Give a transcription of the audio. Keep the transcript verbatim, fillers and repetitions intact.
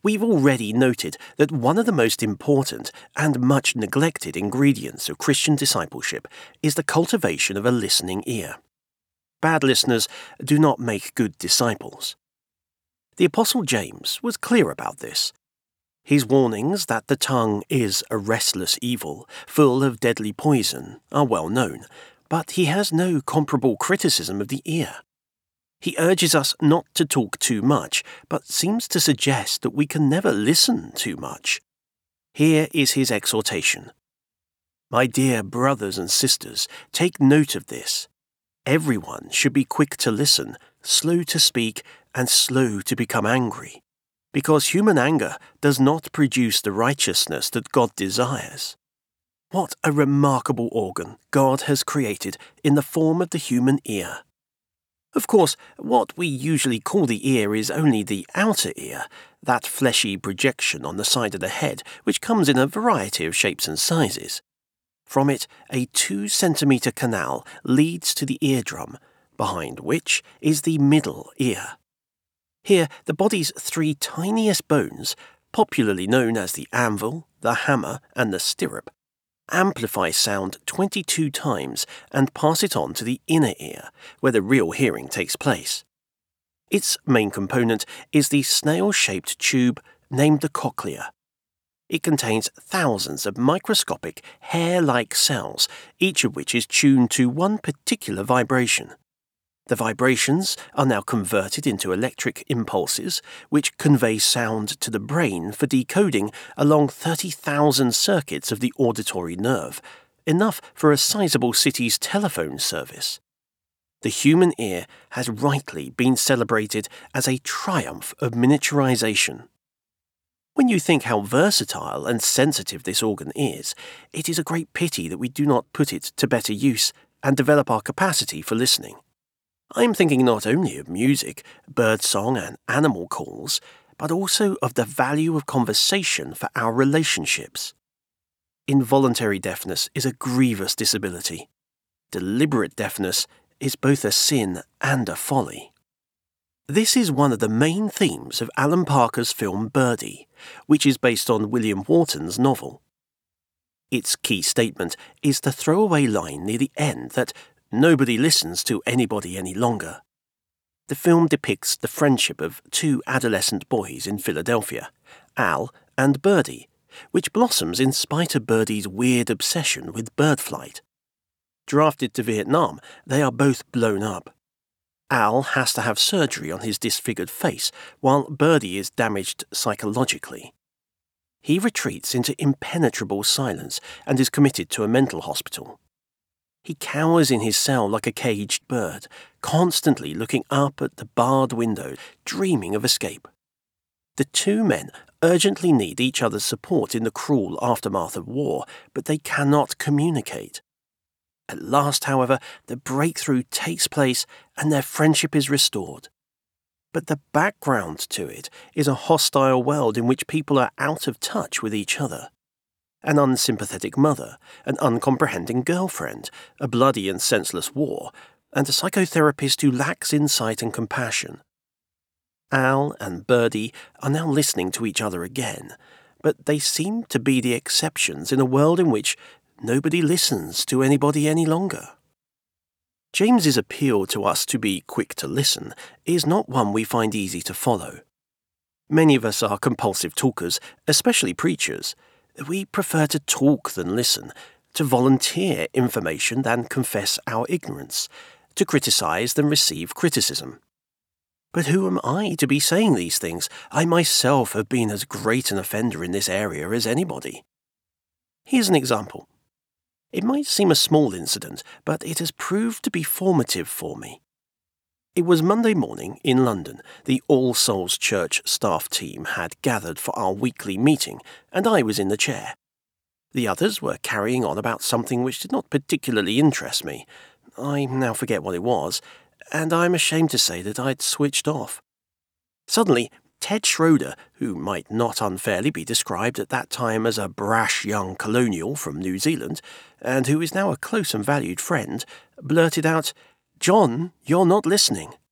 We've already noted that one of the most important and much neglected ingredients of Christian discipleship is the cultivation of a listening ear. Bad listeners do not make good disciples. The Apostle James was clear about this. His warnings that the tongue is a restless evil, full of deadly poison, are well known, but he has no comparable criticism of the ear. He urges us not to talk too much, but seems to suggest that we can never listen too much. Here is his exhortation. My dear brothers and sisters, take note of this. Everyone should be quick to listen, slow to speak, and slow to become angry, because human anger does not produce the righteousness that God desires. What a remarkable organ God has created in the form of the human ear. Of course, what we usually call the ear is only the outer ear, that fleshy projection on the side of the head which comes in a variety of shapes and sizes. From it, a two-centimetre canal leads to the eardrum, behind which is the middle ear. Here, the body's three tiniest bones, popularly known as the anvil, the hammer, and the stirrup, amplify sound twenty-two times and pass it on to the inner ear, where the real hearing takes place. Its main component is the snail-shaped tube named the cochlea. It contains thousands of microscopic, hair-like cells, each of which is tuned to one particular vibration. The vibrations are now converted into electric impulses, which convey sound to the brain for decoding along thirty thousand circuits of the auditory nerve, enough for a sizable city's telephone service. The human ear has rightly been celebrated as a triumph of miniaturization. When you think how versatile and sensitive this organ is, it is a great pity that we do not put it to better use and develop our capacity for listening. I am thinking not only of music, birdsong and animal calls, but also of the value of conversation for our relationships. Involuntary deafness is a grievous disability. Deliberate deafness is both a sin and a folly. This is one of the main themes of Alan Parker's film Birdie, which is based on William Wharton's novel. Its key statement is the throwaway line near the end that nobody listens to anybody any longer. The film depicts the friendship of two adolescent boys in Philadelphia, Al and Birdie, which blossoms in spite of Birdie's weird obsession with bird flight. Drafted to Vietnam, they are both blown up. Al has to have surgery on his disfigured face, while Birdie is damaged psychologically. He retreats into impenetrable silence and is committed to a mental hospital. He cowers in his cell like a caged bird, constantly looking up at the barred window, dreaming of escape. The two men urgently need each other's support in the cruel aftermath of war, but they cannot communicate. At last, however, the breakthrough takes place and their friendship is restored. But the background to it is a hostile world in which people are out of touch with each other. An unsympathetic mother, an uncomprehending girlfriend, a bloody and senseless war, and a psychotherapist who lacks insight and compassion. Al and Birdie are now listening to each other again, but they seem to be the exceptions in a world in which nobody listens to anybody any longer. James's appeal to us to be quick to listen is not one we find easy to follow. Many of us are compulsive talkers, especially preachers. We prefer to talk than listen, to volunteer information than confess our ignorance, to criticize than receive criticism. But who am I to be saying these things? I myself have been as great an offender in this area as anybody. Here's an example. It might seem a small incident, but it has proved to be formative for me. It was Monday morning in London. The All Souls Church staff team had gathered for our weekly meeting, and I was in the chair. The others were carrying on about something which did not particularly interest me. I now forget what it was, and I'm ashamed to say that I'd switched off. Suddenly, Ted Schroeder, who might not unfairly be described at that time as a brash young colonial from New Zealand, and who is now a close and valued friend, blurted out, "John, you're not listening."